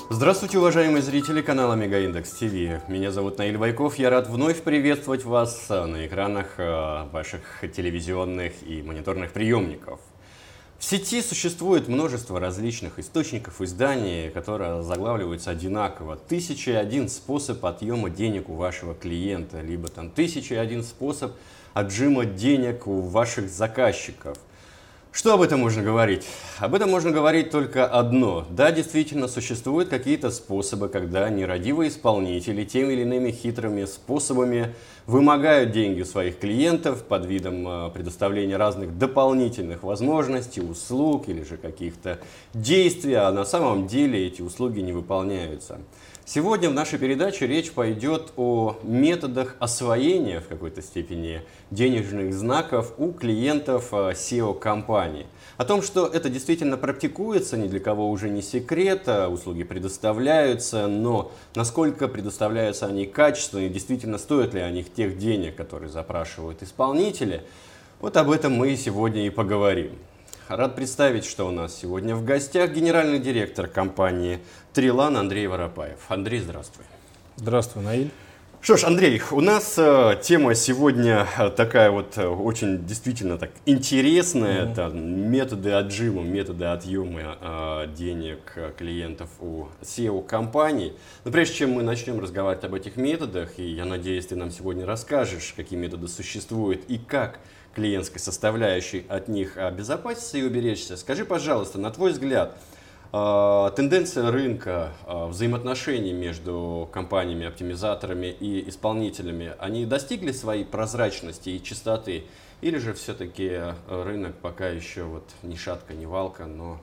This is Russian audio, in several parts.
Здравствуйте, уважаемые зрители канала Мегаиндекс ТВ. Меня зовут Наиль Байков. Я рад вновь приветствовать вас на экранах ваших телевизионных и мониторных приемников. В сети существует множество различных источников изданий, которые заглавливаются одинаково. 1001 способ отъема денег у вашего клиента, либо там 1001 способ отжима денег у ваших заказчиков. Что об этом можно говорить? Об этом можно говорить только одно. Да, действительно, существуют какие-то способы, когда нерадивые исполнители теми или иными хитрыми способами вымогают деньги у своих клиентов под видом предоставления разных дополнительных возможностей, услуг или же каких-то действий, а на самом деле эти услуги не выполняются. Сегодня в нашей передаче речь пойдет о методах освоения в какой-то степени денежных знаков у клиентов SEO-компаний. О том, что это действительно практикуется, ни для кого уже не секрет, услуги предоставляются, но насколько предоставляются они качественно и действительно стоят ли они тех денег, которые запрашивают исполнители, вот об этом мы сегодня и поговорим. Рад представить, что у нас сегодня в гостях генеральный директор компании Трилан Андрей Воропаев. Андрей, здравствуй. Здравствуй, Наиль. Что ж, Андрей, у нас тема сегодня такая вот очень действительно так интересная. Это методы отжима, методы отъема денег клиентов у SEO-компаний. Но прежде чем мы начнем разговаривать об этих методах, и я надеюсь, ты нам сегодня расскажешь, какие методы существуют и как клиентской составляющей от них обезопаситься и уберечься. Скажи, пожалуйста, на твой взгляд, тенденция рынка, взаимоотношений между компаниями, оптимизаторами и исполнителями, они достигли своей прозрачности и чистоты? Или же все-таки рынок пока еще вот ни шатка, ни валка, но...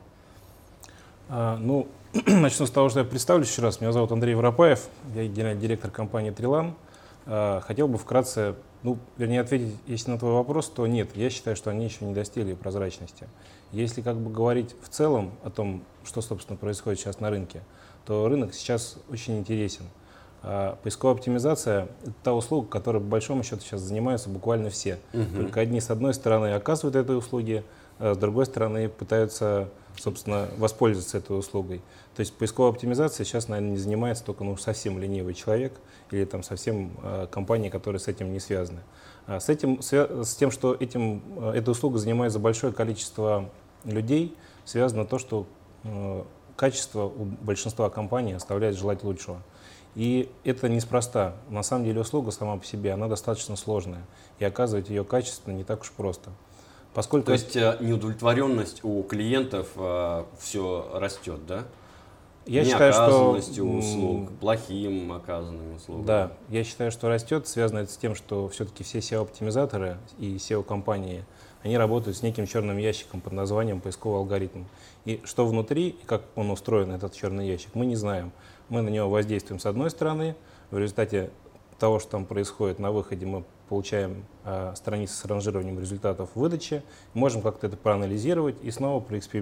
Начну с того, что я представлюсь еще раз. Меня зовут Андрей Воропаев, я генеральный директор компании Трилан. Хотел бы вкратце, ответить, если на твой вопрос, то нет, я считаю, что они еще не достигли прозрачности. Если говорить в целом о том, что, собственно, происходит сейчас на рынке, то рынок сейчас очень интересен. Поисковая оптимизация – это та услуга, которой, по большому счету, сейчас занимаются буквально все. Только одни, с одной стороны, оказывают этой услуги, а с другой стороны, пытаются, собственно, воспользоваться этой услугой. То есть поисковая оптимизация сейчас, наверное, не занимается только совсем ленивый человек или там совсем компании, которые с этим не связаны. С тем, что этой услугой занимается большое количество людей, связано то, что качество у большинства компаний оставляет желать лучшего. И это неспроста. На самом деле услуга сама по себе, она достаточно сложная. И оказывать ее качественно не так уж просто. То есть неудовлетворенность у клиентов все растет, да? Я считаю, что услуг, плохим оказанным услугам. Да, я считаю, что растет, связано это с тем, что все-таки все SEO-оптимизаторы и SEO-компании, они работают с неким черным ящиком под названием поисковый алгоритм. И что внутри, и как он устроен, этот черный ящик, мы не знаем. Мы на него воздействуем с одной стороны, в результате того, что там происходит на выходе, мы получаем страницы с ранжированием результатов выдачи, можем как-то это проанализировать и снова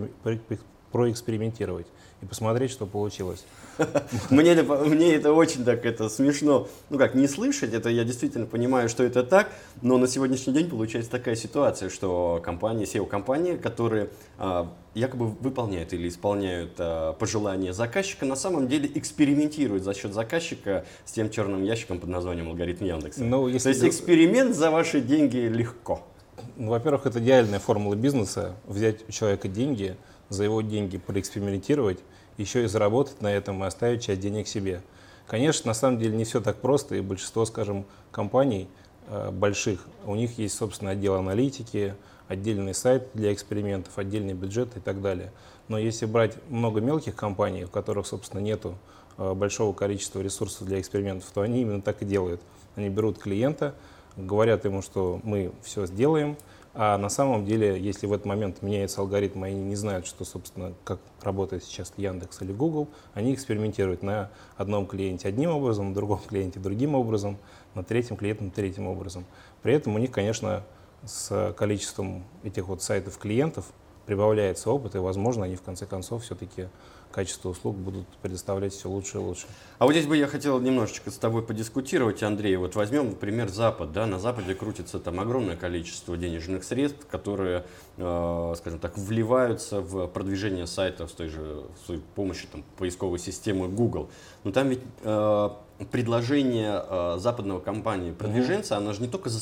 проэкспериментировать и посмотреть, что получилось. Мне это очень так смешно, не слышать, это я действительно понимаю, что это так, но на сегодняшний день получается такая ситуация, что компании, SEO-компании, которые якобы выполняют или исполняют пожелания заказчика, на самом деле экспериментируют за счет заказчика с тем черным ящиком под названием алгоритм Яндекса. То есть эксперимент за ваши деньги легко. Во-первых, это идеальная формула бизнеса, взять у человека деньги, за его деньги проэкспериментировать, еще и заработать на этом и оставить часть денег себе. Конечно, на самом деле не все так просто, и большинство, скажем, компаний больших, у них есть, собственно, отдел аналитики, отдельный сайт для экспериментов, отдельный бюджет и так далее. Но если брать много мелких компаний, у которых, собственно, нету большого количества ресурсов для экспериментов, то они именно так и делают. Они берут клиента, говорят ему, что мы все сделаем, а на самом деле, если в этот момент меняется алгоритм, и они не знают, что, собственно, как работает сейчас Яндекс или Google, они экспериментируют на одном клиенте одним образом, на другом клиенте другим образом, на третьем клиенте третьим образом. При этом у них, конечно, с количеством этих сайтов клиентов прибавляется опыт, и, возможно, они в конце концов все-таки качество услуг будут предоставлять все лучше и лучше. А вот здесь бы я хотел немножечко с тобой подискутировать, Андрей. Вот возьмем, например, Запад. Да? На Западе крутится там огромное количество денежных средств, которые, скажем так, вливаются в продвижение сайтов с той помощью там, поисковой системы Google. Но там ведь предложение западного компании-продвиженца, она же не только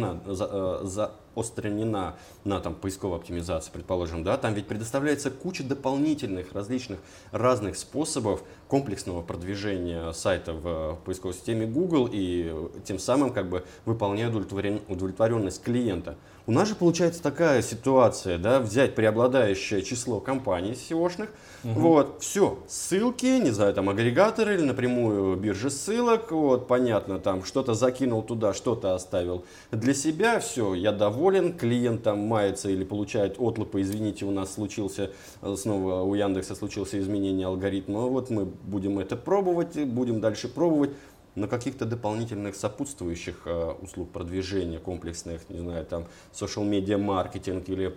заостренена на там, поисковой оптимизации, предположим, да, там ведь предоставляется куча дополнительных различных разных способов комплексного продвижения сайта в поисковой системе Google и тем самым как бы выполняя удовлетворенность клиента. У нас же получается такая ситуация, да, взять преобладающее число компаний SEO-шных, вот, все, ссылки, не знаю, там агрегаторы или напрямую биржи ссылок, вот, понятно, там что-то закинул туда, что-то оставил для себя, все, я доволен, клиент там мается или получает отлупы, извините, у нас случился, снова у Яндекса случилось изменение алгоритма, вот мы будем это пробовать, будем дальше пробовать. Но каких-то дополнительных сопутствующих услуг продвижения комплексных, не знаю, там, social-media маркетинг или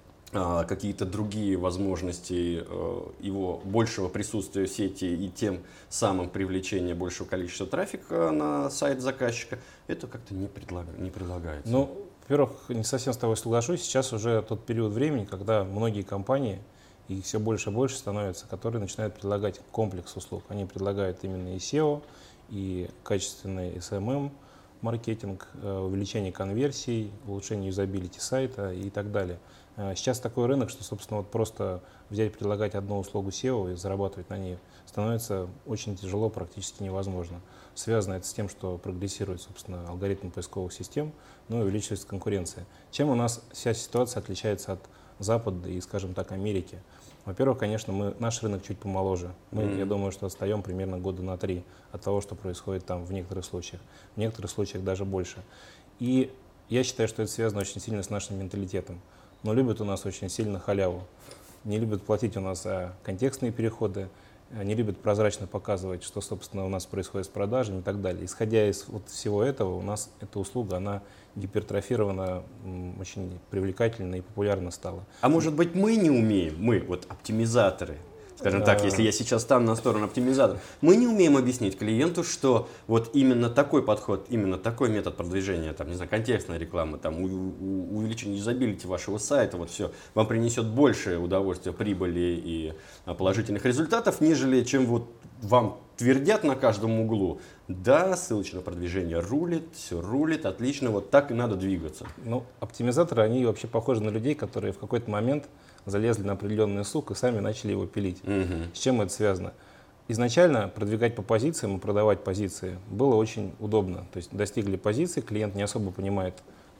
какие-то другие возможности его большего присутствия в сети и тем самым привлечения большего количества трафика на сайт заказчика, это как-то не предлагается. Ну, во-первых, не совсем с тобой соглашусь. Сейчас уже тот период времени, когда многие компании, их все больше и больше становятся, которые начинают предлагать комплекс услуг. Они предлагают именно и SEO, и качественный SMM, маркетинг, увеличение конверсий, улучшение юзабилити сайта и так далее. Сейчас такой рынок, что, собственно, вот просто взять, предлагать одну услугу SEO и зарабатывать на ней становится очень тяжело, практически невозможно. Связано это с тем, что прогрессирует, собственно, алгоритм поисковых систем, но и увеличивается конкуренция. Чем у нас вся ситуация отличается от Запада и, скажем так, Америки? Во-первых, конечно, наш рынок чуть помоложе. Мы, я думаю, что отстаем примерно года на 3 от того, что происходит там в некоторых случаях. В некоторых случаях даже больше. И я считаю, что это связано очень сильно с нашим менталитетом. Но любят у нас очень сильно халяву. Не любят платить у нас за контекстные переходы, не любят прозрачно показывать, что, собственно, у нас происходит с продажами и так далее. Исходя из вот всего этого, у нас эта услуга, она гипертрофирована, очень привлекательна и популярна стала. А может быть, мы не умеем, мы, вот оптимизаторы, скажем так, если я сейчас стану на сторону оптимизатора, мы не умеем объяснить клиенту, что вот именно такой подход, именно такой метод продвижения, там, не знаю, контекстная реклама, там, увеличение юзабилити вашего сайта, вот все, вам принесет большее удовольствие, прибыли и положительных результатов, нежели чем вот вам твердят на каждом углу. Да, ссылочное продвижение рулит, все рулит, отлично, вот так и надо двигаться. Ну, оптимизаторы, они вообще похожи на людей, которые в какой-то момент залезли на определенный сук и сами начали его пилить. С чем это связано? Изначально продвигать по позициям и продавать позиции было очень удобно. То есть достигли позиции, клиент не особо понимает,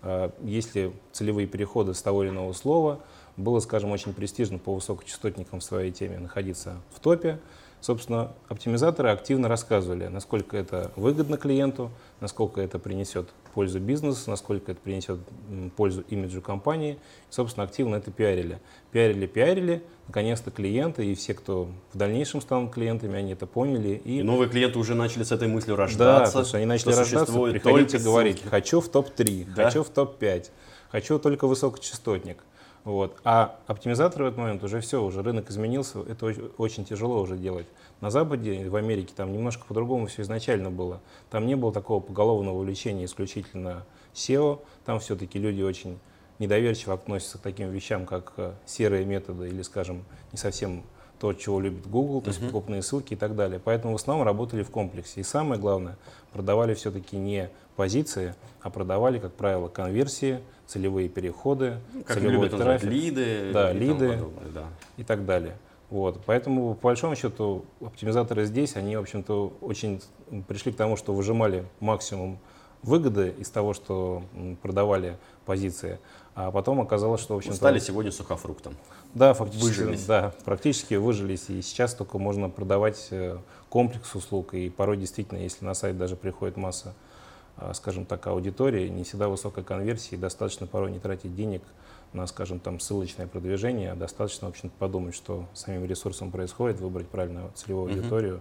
есть ли целевые переходы с того или иного слова. Было, скажем, очень престижно по высокочастотникам в своей теме находиться в топе. Собственно, оптимизаторы активно рассказывали, насколько это выгодно клиенту, насколько это принесет пользу бизнесу, насколько это принесет пользу имиджу компании. И, собственно, активно это пиарили. Пиарили. Наконец-то клиенты и все, кто в дальнейшем станут клиентами, они это поняли. И новые клиенты уже начали с этой мыслью рождаться. Да, потому что они начали рождаться, приходить и говорить: хочу в топ-3, да? Хочу в топ-5, хочу только высокочастотник. Вот. А оптимизаторы в этот момент уже все, уже рынок изменился, это очень тяжело уже делать. На Западе, в Америке, там немножко по-другому все изначально было. Там не было такого поголовного увлечения исключительно SEO, там все-таки люди очень недоверчиво относятся к таким вещам, как серые методы или, скажем, не совсем то, чего любит Google, то есть покупные ссылки и так далее. Поэтому в основном работали в комплексе. И самое главное, продавали все-таки не позиции, а продавали, как правило, конверсии, целевые переходы, как целевой трафик, лиды, да, лиды подобное, да. и так далее. Вот. Поэтому, по большому счету, оптимизаторы здесь, они, в общем-то, очень пришли к тому, что выжимали максимум выгоды из того, что продавали позиции, а потом оказалось, что, в общем-то... Стали сегодня сухофруктом. Да, фактически, выжились. Да, практически выжились, и сейчас только можно продавать комплекс услуг, и порой действительно, если на сайт даже приходит масса, скажем так, аудитории, не всегда высокой конверсии, достаточно порой не тратить денег на, скажем, там, ссылочное продвижение, а достаточно, в общем-то, подумать, что с самим ресурсом происходит, выбрать правильную целевую аудиторию,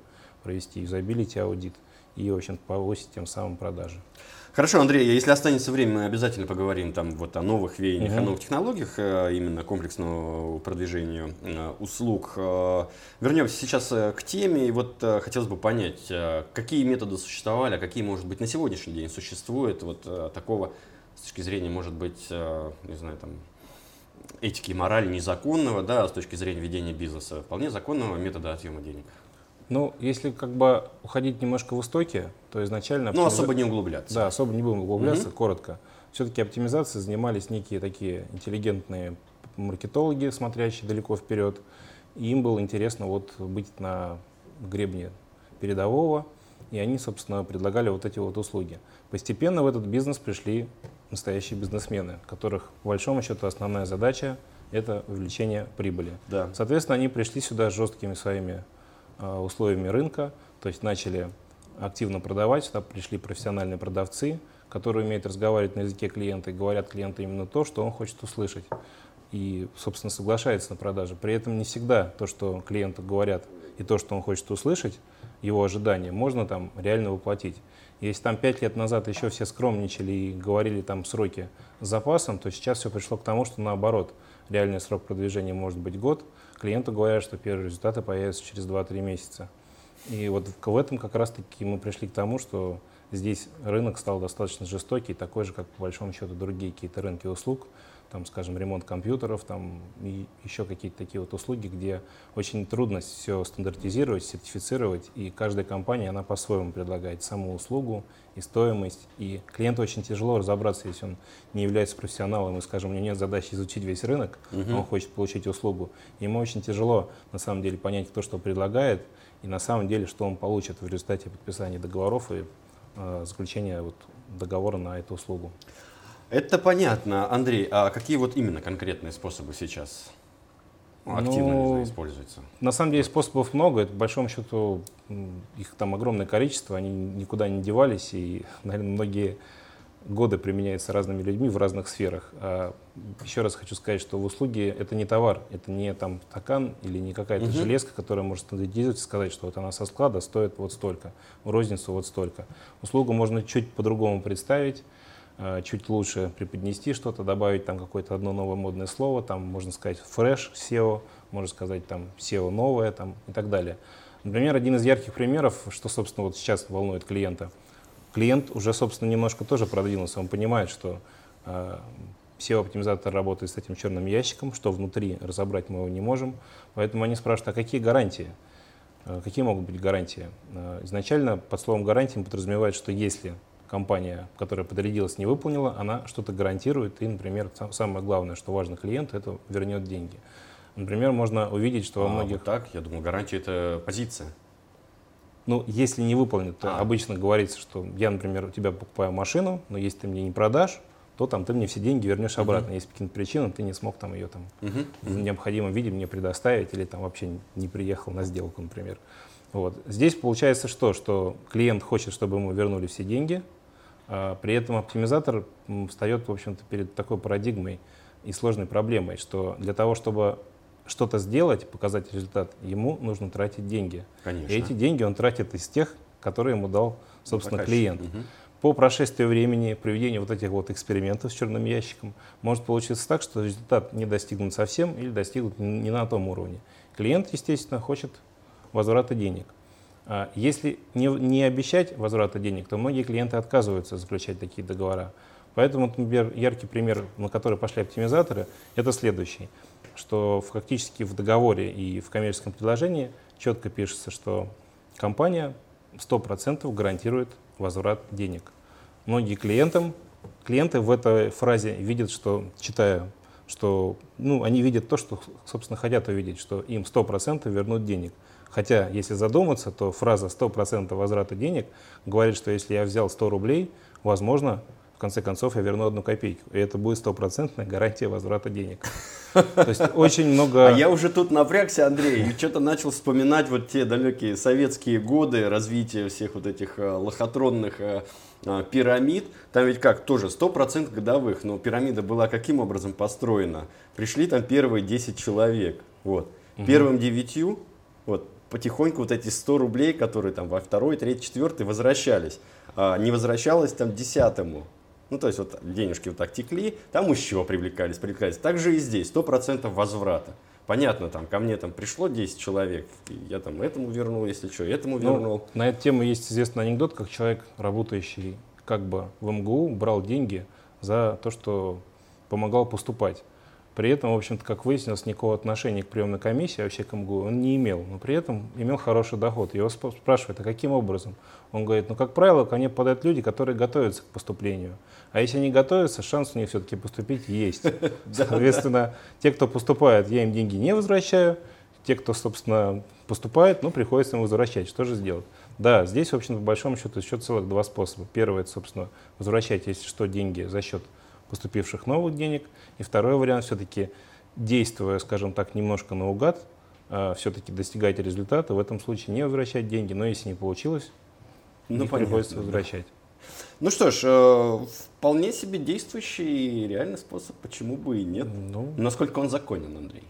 провести юзабилити аудит и, в общем, повысить тем самым продажи. Хорошо, Андрей, если останется время, мы обязательно поговорим там вот о новых веяниях, о новых технологиях, именно комплексного продвижения услуг. Вернемся сейчас к теме, и вот хотелось бы понять, какие методы существовали, а какие, может быть, на сегодняшний день существуют вот такого, с точки зрения, может быть, не знаю, там, этики и морали незаконного, да, с точки зрения ведения бизнеса, вполне законного метода отъема денег. Ну, если как бы уходить немножко в истоки, то изначально... Ну, особо не углубляться. Да, особо не будем углубляться, коротко. Все-таки оптимизацией занимались некие такие интеллигентные маркетологи, смотрящие далеко вперед. И им было интересно вот быть на гребне передового, и они, собственно, предлагали вот эти вот услуги. Постепенно в этот бизнес пришли настоящие бизнесмены, которых, по большому счету, основная задача – это увеличение прибыли. Да. Соответственно, они пришли сюда с жесткими своими условиями рынка, то есть начали активно продавать, сюда пришли профессиональные продавцы, которые умеют разговаривать на языке клиента и говорят клиенту именно то, что он хочет услышать. И, собственно, соглашается на продаже. При этом не всегда то, что клиенту говорят, и то, что он хочет услышать, его ожидания, можно там реально воплотить. Если там 5 лет назад еще все скромничали и говорили там сроки с запасом, то сейчас все пришло к тому, что наоборот, реальный срок продвижения может быть год. Клиенту говорят, что первые результаты появятся через 2-3 месяца. И вот в этом как раз-таки мы пришли к тому, что здесь рынок стал достаточно жестокий, такой же, как по большому счету другие какие-то рынки услуг, там, скажем, ремонт компьютеров, там, и еще какие-то такие вот услуги, где очень трудно все стандартизировать, сертифицировать, и каждая компания, она по-своему предлагает саму услугу и стоимость, и клиенту очень тяжело разобраться, если он не является профессионалом, и, скажем, у него нет задачи изучить весь рынок, он хочет получить услугу, ему очень тяжело, на самом деле, понять, кто что предлагает, и на самом деле, что он получит в результате подписания договоров и заключения вот договора на эту услугу. Это понятно, Андрей. А какие вот именно конкретные способы сейчас активно используются? На самом деле способов много. Это, по большому счету, их там огромное количество. Они никуда не девались. И, наверное, многие годы применяются разными людьми в разных сферах. Еще раз хочу сказать, что в услуге это не товар. Это не там стакан или не какая-то железка, которая может стандартизировать и сказать, что вот она со склада стоит вот столько, в розницу вот столько. Услугу можно чуть по-другому представить, чуть лучше преподнести что-то, добавить там какое-то одно новое модное слово, там можно сказать фреш SEO, можно сказать там SEO новое там, и так далее. Например, один из ярких примеров, что, собственно, вот сейчас волнует клиента. Клиент уже, собственно, немножко тоже продвинулся, он понимает, что SEO-оптимизатор работает с этим черным ящиком, что внутри разобрать мы его не можем, поэтому они спрашивают, а какие гарантии? Какие могут быть гарантии? Изначально под словом гарантии подразумевают, что если компания, которая подрядилась, не выполнила, она что-то гарантирует, и, например, самое главное, что важно клиенту, это вернет деньги. Например, можно увидеть, что во многих... Вот так, я думал, гарантия – это позиция. Ну, если не выполнит, то обычно говорится, что я, например, у тебя покупаю машину, но если ты мне не продашь, то там ты мне все деньги вернешь обратно. Если по каким-то причинам ты не смог там ее там в необходимом виде мне предоставить или там вообще не приехал на сделку, например. Вот. Здесь получается что клиент хочет, чтобы ему вернули все деньги, а при этом оптимизатор встает, в общем-то, перед такой парадигмой и сложной проблемой, что для того, чтобы что-то сделать, показать результат, ему нужно тратить деньги. Конечно. И эти деньги он тратит из тех, которые ему дал, собственно, клиент. По прошествии времени, проведению вот этих вот экспериментов с черным ящиком, может получиться так, что результат не достигнут совсем или достигнут не на том уровне. Клиент, естественно, хочет возврата денег. Если не обещать возврата денег, то многие клиенты отказываются заключать такие договора. Поэтому, например, яркий пример, на который пошли оптимизаторы, это следующий, что фактически в договоре и в коммерческом предложении четко пишется, что компания 100% гарантирует возврат денег. Многие клиенты в этой фразе видят, что, читая, что они видят то, что, собственно, хотят увидеть, что им 100% вернут денег. Хотя, если задуматься, то фраза 100% возврата денег говорит, что если я взял 100 рублей, возможно, в конце концов я верну 1 копейку. И это будет 100% гарантия возврата денег. То есть очень много... А я уже тут напрягся, Андрей, и что-то начал вспоминать вот те далекие советские годы развития всех вот этих лохотронных пирамид. Там ведь как, тоже 100% годовых, но пирамида была каким образом построена? Пришли там первые 10 человек, вот. Первым 9, вот, потихоньку вот эти 100 рублей, которые там во второй, третий, четвертый возвращались. Не возвращалось там 10-му. Ну, то есть вот денежки вот так текли, там еще привлекались. Так же и здесь, 100% возврата. Понятно, там ко мне там пришло 10 человек, и я там этому вернул, если что, этому вернул. На эту тему есть известный анекдот, как человек, работающий как бы в МГУ, брал деньги за то, что помогал поступать. При этом, в общем-то, как выяснилось, никакого отношения к приемной комиссии, вообще к МГУ, он не имел. Но при этом имел хороший доход. Его спрашивают, а каким образом? Он говорит, ну, как правило, ко мне попадают люди, которые готовятся к поступлению. А если они готовятся, шанс у них все-таки поступить есть. Соответственно, те, кто поступает, я им деньги не возвращаю. Те, кто, собственно, поступает, ну, приходится им возвращать. Что же сделать? Да, здесь, в общем-то, по большому счету, еще целых два способа. Первый, это, собственно, возвращать, если что, деньги за счет поступивших новых денег. И второй вариант, все-таки действуя, скажем так, немножко наугад, все-таки достигать результата, в этом случае не возвращать деньги, но если не получилось, их приходится возвращать. Ну что ж, вполне себе действующий реальный способ, почему бы и нет. Насколько он законен, Андрей?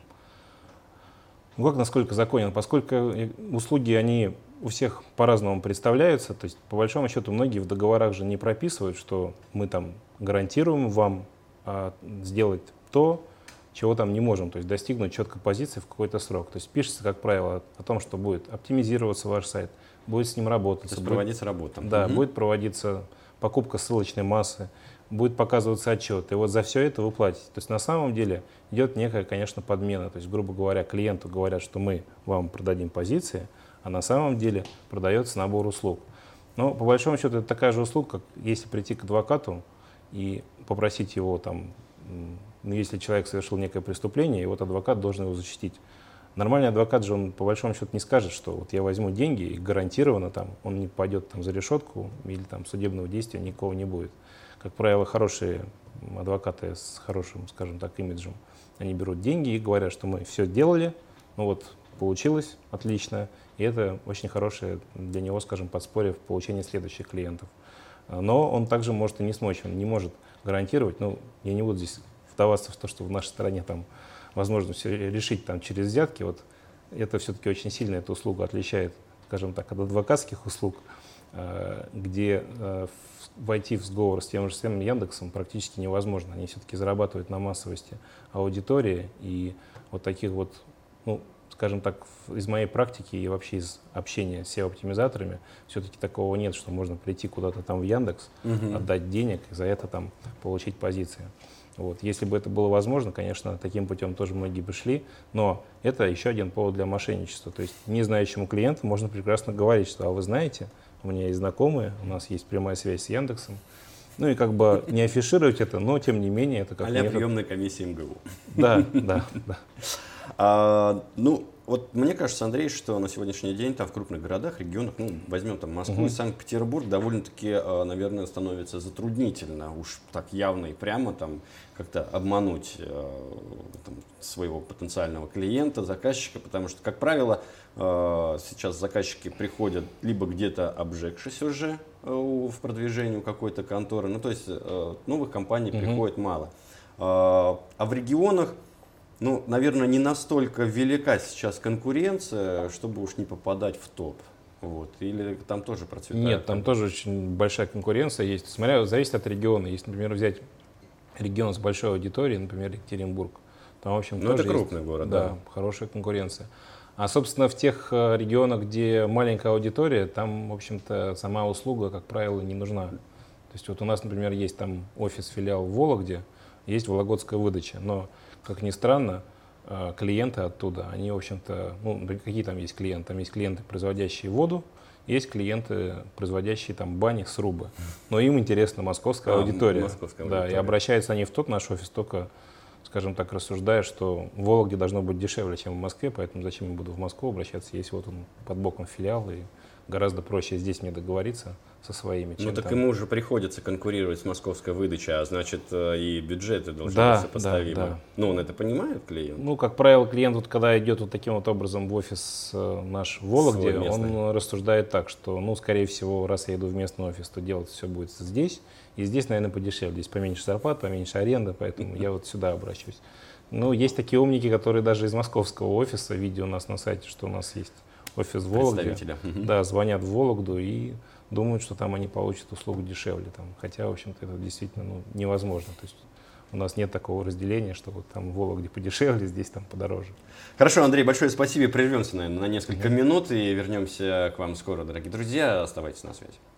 Ну как насколько законен? Поскольку услуги, они у всех по-разному представляются, то есть по большому счету многие в договорах же не прописывают, что мы там гарантируем вам сделать то, чего там не можем, то есть достигнуть четкой позиции в какой-то срок. То есть пишется, как правило, о том, что будет оптимизироваться ваш сайт, будет с ним работать. То есть проводиться работа. Да, будет проводиться покупка ссылочной массы, будет показываться отчет, и вот за все это вы платите. То есть на самом деле идет некая, конечно, подмена. То есть, грубо говоря, клиенту говорят, что мы вам продадим позиции, а на самом деле продается набор услуг. Но по большому счету это такая же услуга, как если прийти к адвокату и попросить его там, если человек совершил некое преступление, и вот адвокат должен его защитить. Нормальный адвокат же, он по большому счету не скажет, что вот я возьму деньги и гарантированно там, он не пойдет там, за решетку или там судебного действия никого не будет. Как правило, хорошие адвокаты с хорошим, скажем так, имиджем, они берут деньги и говорят, что мы все сделали, ну вот получилось отлично, и это очень хорошее для него, скажем, подспорье в получении следующих клиентов. Но он также может и не смочь, он не может гарантировать, ну, я не буду здесь вдаваться в то, что в нашей стране там возможно все решить там через взятки, вот это все-таки очень сильно эта услуга отличает, скажем так, от адвокатских услуг, где войти в сговор с тем же самым Яндексом практически невозможно. Они все-таки зарабатывают на массовости аудитории, и вот таких вот, ну, скажем так, из моей практики и вообще из общения с SEO-оптимизаторами все-таки такого нет, что можно прийти куда-то там в Яндекс, отдать денег и за это там получить позиции. Вот. Если бы это было возможно, конечно, таким путем тоже многие бы шли, но это еще один повод для мошенничества. То есть незнающему клиенту можно прекрасно говорить, что, а вы знаете, у меня есть знакомые, у нас есть прямая связь с Яндексом. Ну и как бы не афишировать это, но тем не менее это как метод. Приемная комиссия МГУ. Да. Ну, вот мне кажется, Андрей, что на сегодняшний день там в крупных городах, регионах, ну, возьмем там Москву и Санкт-Петербург, довольно-таки, наверное, становится затруднительно уж так явно и прямо там как-то обмануть там, своего потенциального клиента, заказчика, потому что, как правило, сейчас заказчики приходят либо где-то обжегшись уже в продвижении какой-то конторы, ну, то есть новых компаний приходит мало. А в регионах, ну, наверное, не настолько велика сейчас конкуренция, чтобы уж не попадать в топ. Вот. Или там тоже процветает? Нет, там тоже очень большая конкуренция есть. Смотря, зависит от региона. Если, например, взять регион с большой аудиторией, например, Екатеринбург, там, в общем, тоже это крупный город, да, хорошая конкуренция. А, собственно, в тех регионах, где маленькая аудитория, там, в общем-то, сама услуга, как правило, не нужна. То есть вот у нас, например, есть там офис-филиал в Вологде, есть вологодская выдача, но, как ни странно, клиенты оттуда, они, в общем-то, ну, какие там есть клиенты? Там есть клиенты, производящие воду, есть клиенты, производящие там бани, срубы. Но им интересна московская аудитория. Да, и обращаются они в тот наш офис только, скажем так, рассуждая, что в Вологде должно быть дешевле, чем в Москве, поэтому зачем я буду в Москву обращаться, если вот он под боком филиал, и гораздо проще здесь мне договориться со своими. Ну так там. Ему уже приходится конкурировать с московской выдачей, а значит и бюджеты должны быть сопоставимы. Да. Ну он это понимает, клиент? Ну, как правило, клиент, вот, когда идет вот таким вот образом в офис наш в Вологде, он рассуждает так, что, ну, скорее всего, раз я иду в местный офис, то делать все будет здесь, и здесь, наверное, подешевле, здесь поменьше зарплат, поменьше аренда, поэтому я вот сюда обращусь. Ну, есть такие умники, которые даже из московского офиса, видя у нас на сайте, что у нас есть офис в Вологде. Представителя. Да, звонят в Вологду и думают, что там они получат услугу дешевле. Там. Хотя, в общем-то, это действительно невозможно. То есть у нас нет такого разделения, что вот там в Вологде подешевле, здесь там подороже. Хорошо, Андрей, большое спасибо. Прервемся, наверное, на несколько минут и вернемся к вам скоро, дорогие друзья. Оставайтесь на связи.